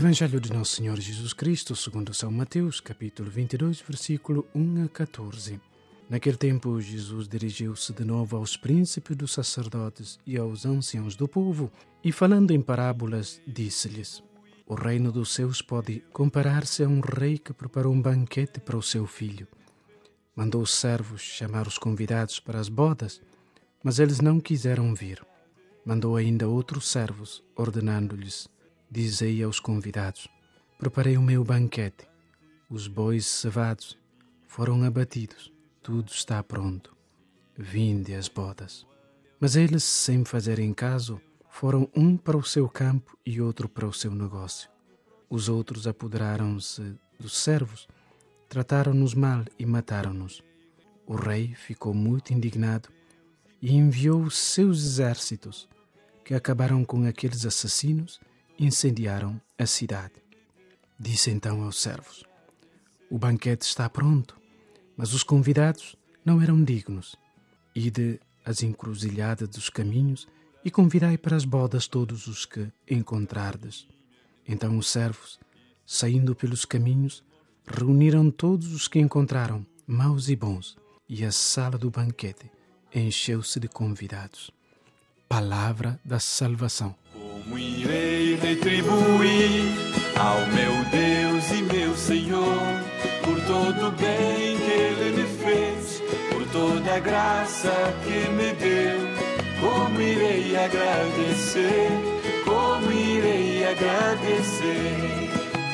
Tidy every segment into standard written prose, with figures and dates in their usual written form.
Evangelho de Nosso Senhor Jesus Cristo, segundo São Mateus, capítulo 22, versículo 1 a 14. Naquele tempo, Jesus dirigiu-se de novo aos príncipes dos sacerdotes e aos anciãos do povo, e falando em parábolas, disse-lhes: O reino dos céus pode comparar-se a um rei que preparou um banquete para o seu filho. Mandou os servos chamar os convidados para as bodas, mas eles não quiseram vir. Mandou ainda outros servos, ordenando-lhes: Dizei aos convidados: Preparei o meu banquete. Os bois cevados foram abatidos. Tudo está pronto. Vinde às bodas. Mas eles, sem fazerem caso, foram um para o seu campo e outro para o seu negócio. Os outros apoderaram-se dos servos, trataram-nos mal e mataram-nos. O rei ficou muito indignado e enviou os seus exércitos, que acabaram com aqueles assassinos e incendiaram a cidade. Disse então aos servos: O banquete está pronto, mas os convidados não eram dignos. Ide às encruzilhadas dos caminhos e convidai para as bodas todos os que encontrardes. Então os servos, saindo pelos caminhos, reuniram todos os que encontraram, maus e bons, e a sala do banquete encheu-se de convidados. Palavra da salvação. Como irei retribuir ao meu Deus e meu Senhor por todo o bem que Ele me fez, por toda a graça que me deu? Como irei agradecer? Como irei agradecer?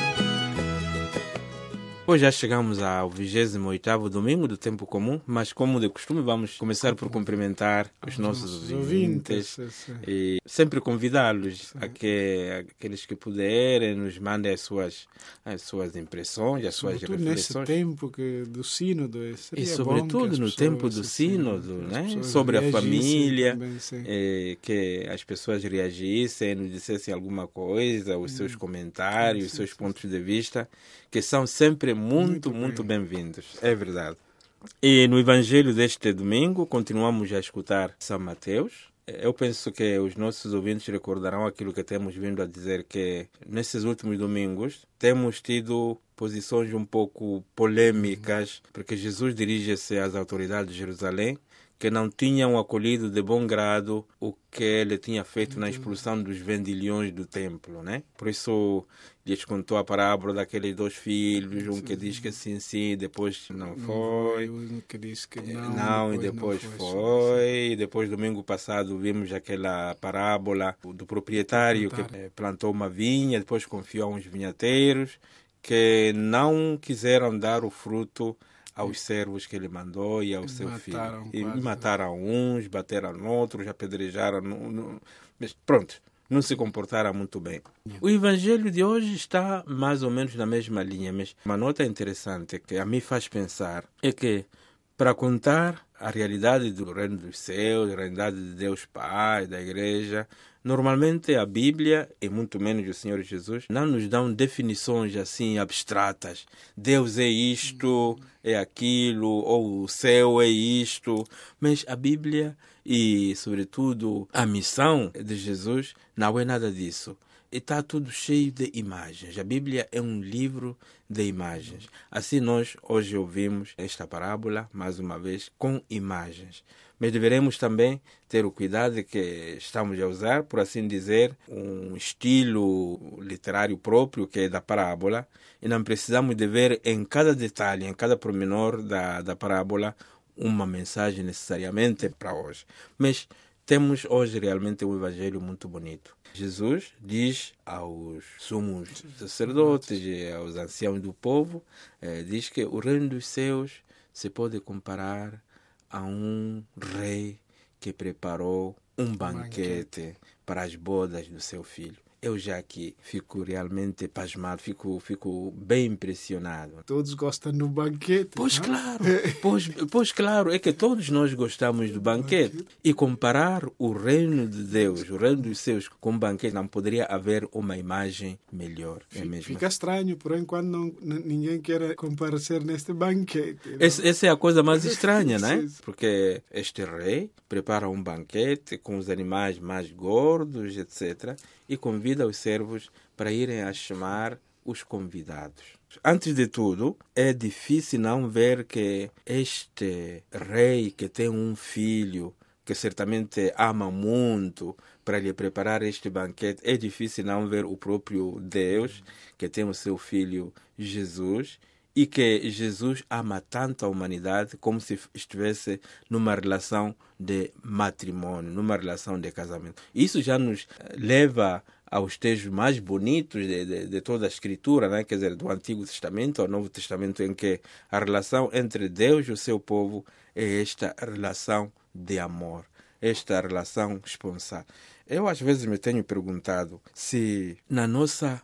Hoje já chegamos ao 28º domingo do tempo comum, mas como de costume vamos começar por cumprimentar os nossos ouvintes e sempre convidá-los a que aqueles que puderem nos mandem as suas impressões, as suas reflexões. Nesse tempo do sínodo. E sobretudo no tempo do sínodo, né? Sobre a família, também, que as pessoas reagissem, nos dissessem alguma coisa, os seus comentários, os seus pontos de vista, que são sempre muito bem-vindos. É verdade. E no Evangelho deste domingo, continuamos a escutar São Mateus. Eu penso que os nossos ouvintes recordarão aquilo que temos vindo a dizer, que nesses últimos domingos temos tido posições um pouco polêmicas, porque Jesus dirige-se às autoridades de Jerusalém, que não tinham acolhido de bom grado o que ele tinha feito na expulsão dos vendilhões do templo, né? Por isso, lhes contou a parábola daqueles dois filhos, um que diz que sim, depois não foi. Um que diz que não, e depois foi. E depois, domingo passado, vimos aquela parábola do proprietário que plantou uma vinha, depois confiou a uns vinhateiros que não quiseram dar o fruto aos servos que ele mandou e ao seu filho. E mataram uns, bateram outros, apedrejaram. Mas pronto, não se comportaram muito bem. O Evangelho de hoje está mais ou menos na mesma linha, mas uma nota interessante que a mim faz pensar é que, para contar a realidade do reino dos céus, a realidade de Deus Pai, da Igreja, normalmente a Bíblia, e muito menos o Senhor Jesus, não nos dão definições assim abstratas. Deus é isto, é aquilo, ou o céu é isto. Mas a Bíblia e, sobretudo, a missão de Jesus não é nada disso. Está tudo cheio de imagens. A Bíblia é um livro de imagens. Assim nós hoje ouvimos esta parábola, mais uma vez, com imagens. Mas deveremos também ter o cuidado de que estamos a usar, por assim dizer, um estilo literário próprio que é da parábola, e não precisamos de ver em cada detalhe, em cada pormenor da parábola, uma mensagem necessariamente para hoje. Mas temos hoje realmente um evangelho muito bonito. Jesus diz aos sumos sacerdotes e aos anciãos do povo, diz que o reino dos céus se pode comparar a um rei que preparou um banquete para as bodas do seu filho. Eu já aqui fico realmente pasmado, fico bem impressionado. Todos gostam do banquete. Pois claro, pois claro, é que todos nós gostamos do banquete. E comparar o reino de Deus, o reino dos céus, com um banquete, não poderia haver uma imagem melhor. É mesmo. Fica estranho, porém, quando ninguém quer comparecer neste banquete. Essa é a coisa mais estranha, né? Porque este rei prepara um banquete com os animais mais gordos, etc., e convida os servos para irem a chamar os convidados. Antes de tudo, é difícil não ver que este rei que tem um filho que certamente ama muito para lhe preparar este banquete, é difícil não ver o próprio Deus que tem o seu filho Jesus, e que Jesus ama tanto a humanidade como se estivesse numa relação de matrimônio, numa relação de casamento. Isso já nos leva aos textos mais bonitos de toda a Escritura, né? Quer dizer, do Antigo Testamento ao Novo Testamento, em que a relação entre Deus e o seu povo é esta relação de amor, esta relação esponsal. Eu às vezes me tenho perguntado se na nossa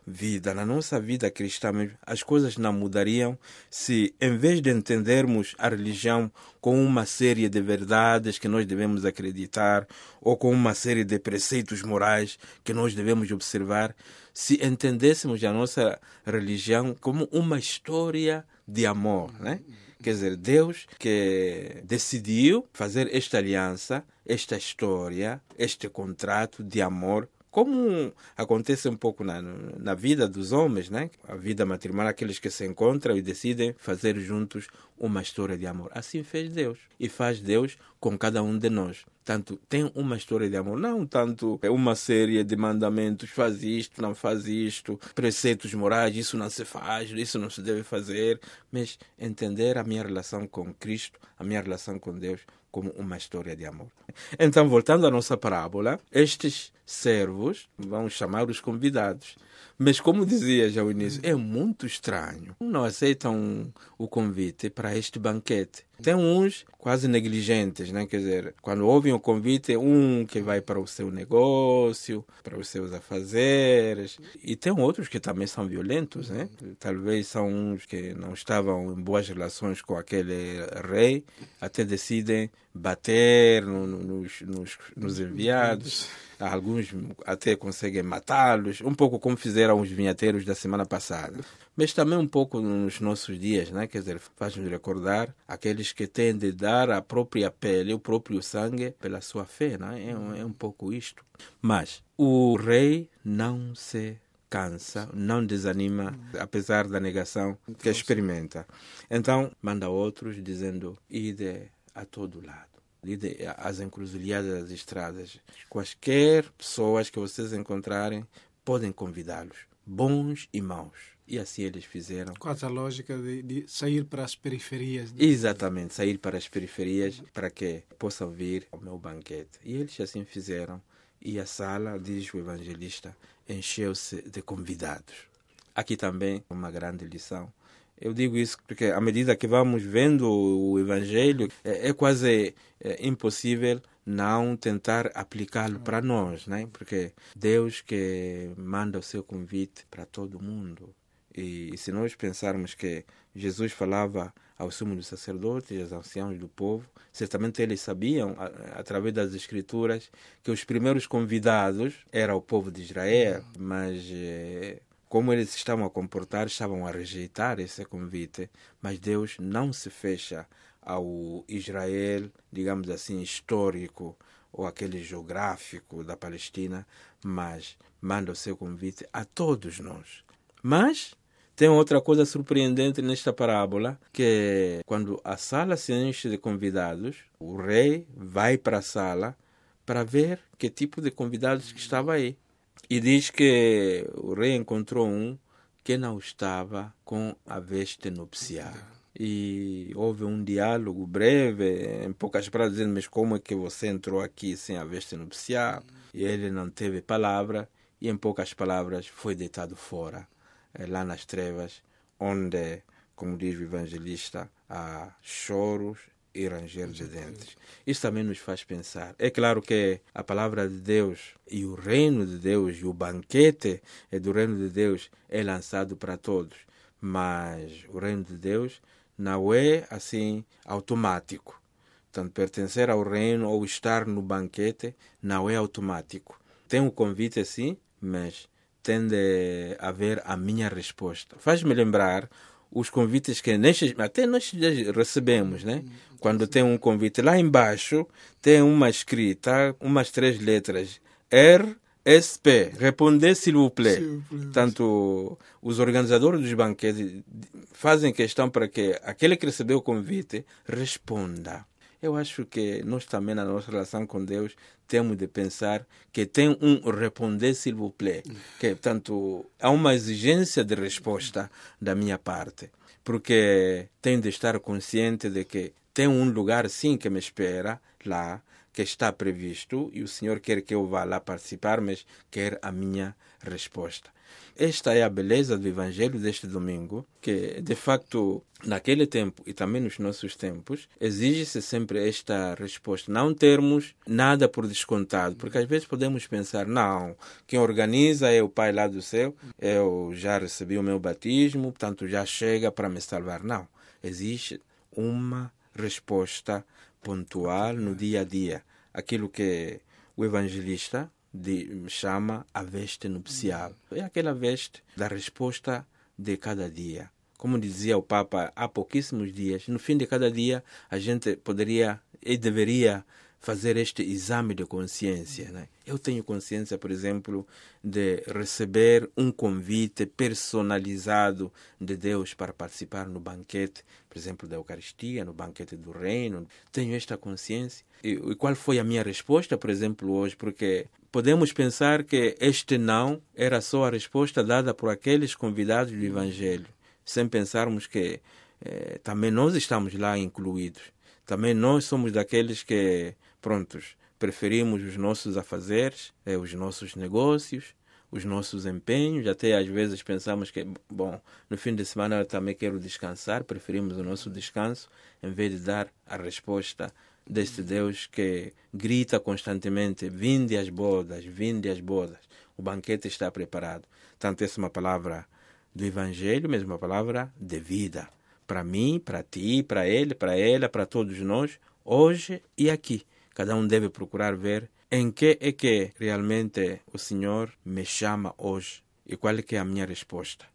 vida cristã, as coisas não mudariam se, em vez de entendermos a religião com uma série de verdades que nós devemos acreditar ou com uma série de preceitos morais que nós devemos observar, se entendêssemos a nossa religião como uma história de amor, né? Quer dizer, Deus que decidiu fazer esta aliança, esta história, este contrato de amor, como acontece um pouco na vida dos homens, né? A vida matrimonial, aqueles que se encontram e decidem fazer juntos uma história de amor. Assim fez Deus e faz Deus com cada um de nós. Tanto tem uma história de amor, não tanto uma série de mandamentos, faz isto, não faz isto, preceitos morais, isso não se faz, isso não se deve fazer, mas entender a minha relação com Cristo, a minha relação com Deus, como uma história de amor. Então, voltando à nossa parábola, estes servos vão chamar os convidados. Mas, como dizia já ao início, é muito estranho. Não aceitam o convite para este banquete. Tem uns quase negligentes, né? Quer dizer, quando ouvem o convite, um que vai para o seu negócio, para os seus afazeres. E tem outros que também são violentos, né? Talvez são uns que não estavam em boas relações com aquele rei, até decidem bater nos enviados. Alguns até conseguem matá-los, um pouco como fizeram os vinhateiros da semana passada. Mas também um pouco nos nossos dias, né? Quer dizer, faz-nos recordar aqueles que têm de dar a própria pele, o próprio sangue pela sua fé, né? É um pouco isto. Mas o rei não se cansa, não desanima, apesar da negação que experimenta. Então, manda outros dizendo, ide a todo lado. As encruzilhadas das estradas. Quaisquer pessoas que vocês encontrarem, podem convidá-los, bons e maus. E assim eles fizeram. Quase a lógica de sair para as periferias. Né? Exatamente, sair para as periferias para que possam vir ao meu banquete. E eles assim fizeram. E a sala, diz o evangelista, encheu-se de convidados. Aqui também uma grande lição. Eu digo isso porque à medida que vamos vendo o Evangelho, é quase impossível não tentar aplicá-lo para nós, né? Porque Deus que manda o seu convite para todo mundo. E se nós pensarmos que Jesus falava aos sumos sacerdotes e aos anciãos do povo, certamente eles sabiam, através das Escrituras, que os primeiros convidados era o povo de Israel, mas como eles se estavam a comportar, estavam a rejeitar esse convite, mas Deus não se fecha ao Israel, digamos assim, histórico, ou aquele geográfico da Palestina, mas manda o seu convite a todos nós. Mas tem outra coisa surpreendente nesta parábola, que quando a sala se enche de convidados, o rei vai para a sala para ver que tipo de convidados que estava aí. E diz que o rei encontrou um que não estava com a veste nupcial. E houve um diálogo breve, em poucas palavras, dizendo, mas como é que você entrou aqui sem a veste nupcial? E ele não teve palavra, e em poucas palavras foi deitado fora, lá nas trevas, onde, como diz o evangelista, há choros e ranger de dentes. Isso também nos faz pensar. É claro que a palavra de Deus e o reino de Deus e o banquete do reino de Deus é lançado para todos, mas o reino de Deus não é assim automático. Portanto, pertencer ao reino ou estar no banquete não é automático. Tem um convite sim, mas tem de haver a minha resposta. Faz-me lembrar os convites que até nós recebemos, né? Quando tem um convite lá embaixo, tem uma escrita, umas 3 letras, SP, répondez s'il vous plaît. S'il vous plaît. Portanto, os organizadores dos banquetes fazem questão para que aquele que recebeu o convite responda. Eu acho que nós também, na nossa relação com Deus, temos de pensar que tem um répondez s'il vous plaît. Que, portanto, há uma exigência de resposta da minha parte. Porque tenho de estar consciente de que tem um lugar, sim, que me espera lá, que está previsto, e o Senhor quer que eu vá lá participar, mas quer a minha resposta. Esta é a beleza do Evangelho deste domingo, que, de facto, naquele tempo e também nos nossos tempos, exige-se sempre esta resposta. Não termos nada por descontado, porque às vezes podemos pensar, não, quem organiza é o Pai lá do céu, eu já recebi o meu batismo, portanto já chega para me salvar. Não, existe uma resposta pontual no dia a dia. Aquilo que o evangelista chama a veste nupcial. É aquela veste da resposta de cada dia. Como dizia o Papa há pouquíssimos dias, no fim de cada dia a gente poderia e deveria fazer este exame de consciência, né? Eu tenho consciência, por exemplo, de receber um convite personalizado de Deus para participar no banquete, por exemplo, da Eucaristia, no banquete do Reino. Tenho esta consciência. E qual foi a minha resposta, por exemplo, hoje? Porque podemos pensar que este não era só a resposta dada por aqueles convidados do Evangelho, sem pensarmos que também nós estamos lá incluídos. Também nós somos daqueles que, prontos, preferimos os nossos afazeres, os nossos negócios, os nossos empenhos. Até às vezes pensamos que, bom, no fim de semana eu também quero descansar, preferimos o nosso descanso, em vez de dar a resposta deste Deus que grita constantemente, vinde às bodas, o banquete está preparado. Tanto essa é uma palavra do Evangelho, mas uma palavra de vida. Para mim, para ti, para ele, para ela, para todos nós, hoje e aqui. Cada um deve procurar ver em que é que realmente o Senhor me chama hoje e qual é que é a minha resposta.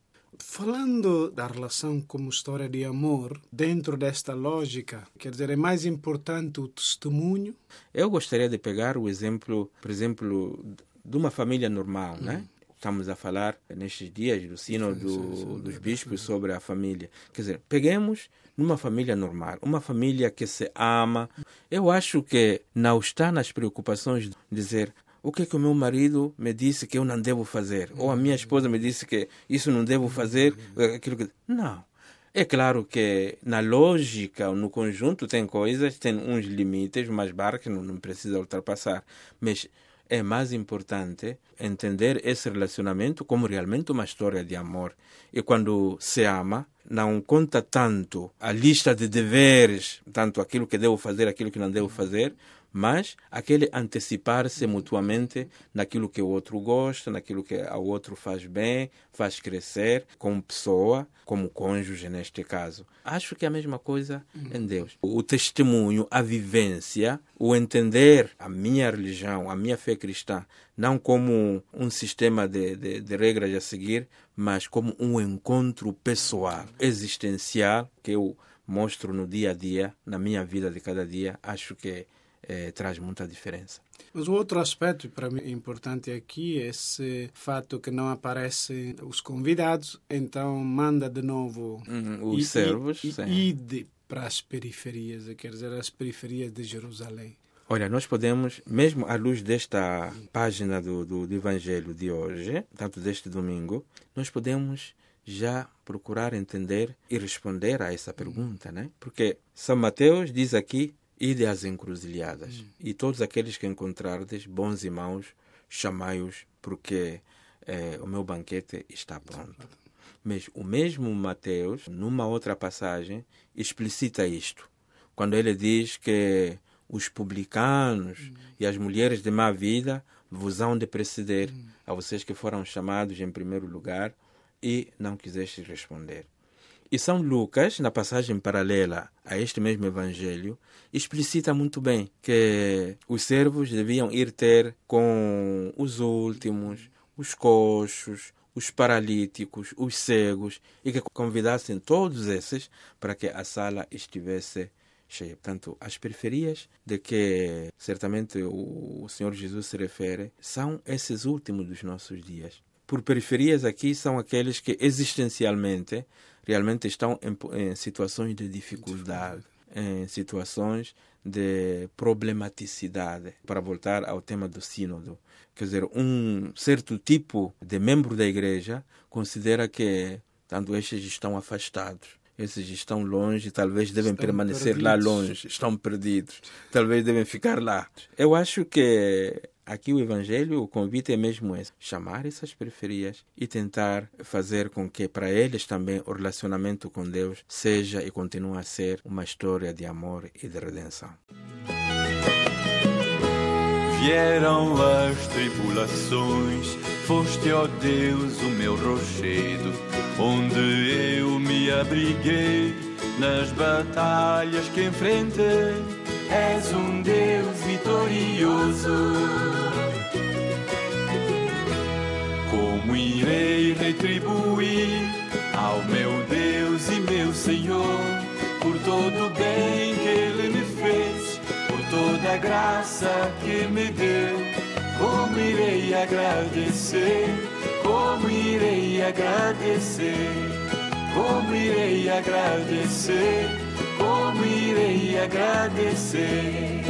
Falando da relação como história de amor, dentro desta lógica, quer dizer, é mais importante o testemunho? Eu gostaria de pegar o exemplo, por exemplo, de uma família normal, né? Estamos a falar nestes dias do sínodo dos bispos sobre a família. Quer dizer, peguemos numa família normal, uma família que se ama. Eu acho que não está nas preocupações de dizer o que é que o meu marido me disse que eu não devo fazer, ou a minha esposa me disse que isso não devo fazer, aquilo que... Não. É claro que na lógica, no conjunto, tem coisas, tem uns limites, umas barras que não precisa ultrapassar, mas é mais importante entender esse relacionamento como realmente uma história de amor. E quando se ama, não conta tanto a lista de deveres, tanto aquilo que devo fazer, aquilo que não devo fazer, mas aquele antecipar-se mutuamente naquilo que o outro gosta, naquilo que o outro faz bem, faz crescer como pessoa, como cônjuge neste caso. Acho que é a mesma coisa em Deus. O testemunho, a vivência, o entender a minha religião, a minha fé cristã, não como um sistema de regras a seguir, mas como um encontro pessoal, existencial, que eu mostro no dia a dia, na minha vida de cada dia, acho que traz muita diferença. Mas o outro aspecto, para mim, importante aqui é esse fato que não aparecem os convidados, então manda de novo os servos ide para as periferias, quer dizer, as periferias de Jerusalém. Olha, nós podemos, mesmo à luz desta página do Evangelho de hoje, tanto deste domingo, nós podemos já procurar entender e responder a essa pergunta, né? Porque São Mateus diz aqui, ide às encruzilhadas, e todos aqueles que encontrardes, bons irmãos, chamai-os, porque o meu banquete está pronto. Mas o mesmo Mateus, numa outra passagem, explicita isto, quando ele diz que os publicanos e as mulheres de má vida vos hão de preceder, a vocês que foram chamados em primeiro lugar e não quisestes responder. E São Lucas, na passagem paralela a este mesmo evangelho, explicita muito bem que os servos deviam ir ter com os últimos, os coxos, os paralíticos, os cegos, e que convidassem todos esses para que a sala estivesse cheia. Portanto, as periferias de que certamente o Senhor Jesus se refere são esses últimos dos nossos dias. Por periferias aqui são aqueles que existencialmente realmente estão em situações de dificuldade, em situações de problematicidade. Para voltar ao tema do sínodo, quer dizer, um certo tipo de membro da igreja considera que tanto estes estão afastados, esses estão longe, talvez devem permanecer perdidos. Lá longe, estão perdidos, talvez devem ficar lá. Eu acho que aqui o Evangelho, o convite é mesmo esse, chamar essas periferias e tentar fazer com que para eles também o relacionamento com Deus seja e continue a ser uma história de amor e de redenção. Vieram as tribulações, foste, ó Deus, o meu rochedo, onde eu me abriguei nas batalhas que enfrentei. És um Deus vitorioso. Como irei retribuir ao meu Deus e meu Senhor por todo o bem que Ele me fez, por toda a graça que me deu? Como irei agradecer? Como irei agradecer? Como irei agradecer? Como irei agradecer?